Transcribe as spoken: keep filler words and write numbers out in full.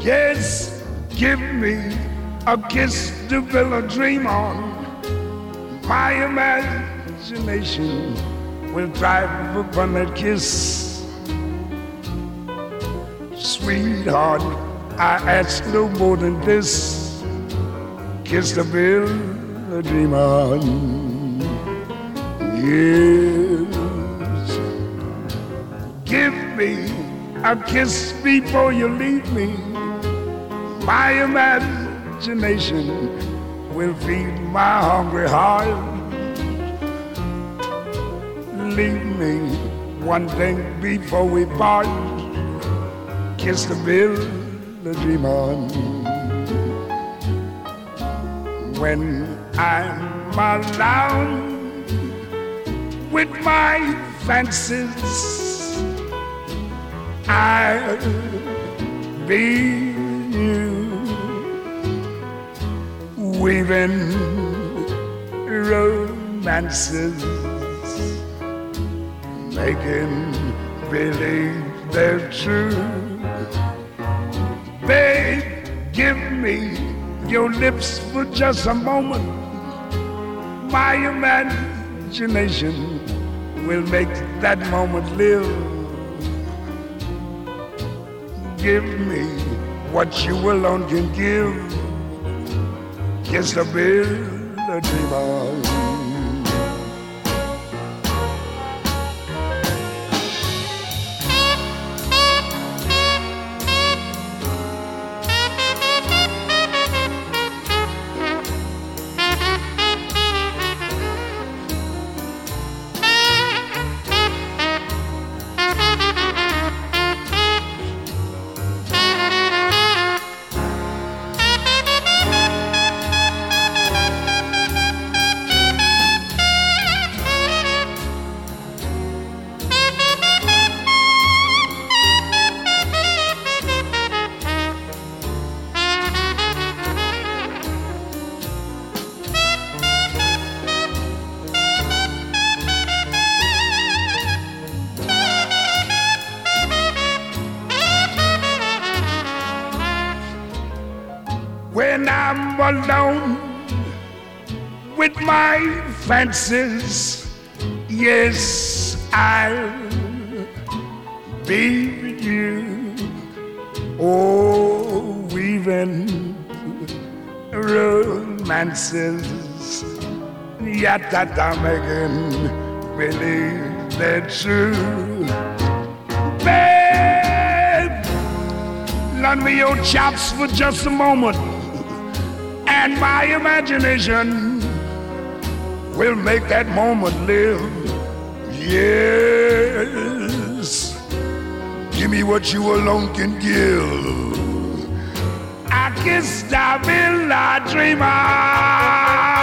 Yes, give me a kiss to build a dream on. My imagination will thrive upon that kiss. Sweetheart, I ask no more than this. Kiss to build a dream on. Yes. Give me a kiss before you leave me. My imagination will feed my hungry heart. Leave me one thing before we part. Kiss the bill, the dream on. When I'm alone with my fancies, I'll be you, weaving romances, making believe they're true. Babe, give me your lips for just a moment. My imagination will make that moment live. Give me what you alone can give. Kiss the bill, the dream on. When I'm alone with my fancies, yes, I'll be with you. Oh, weaving romances, yet that I'm making believe they're true. Babe, lend me your chops for just a moment, and my imagination will make that moment live. Yes, give me what you alone can give. I kiss the bill I dream of.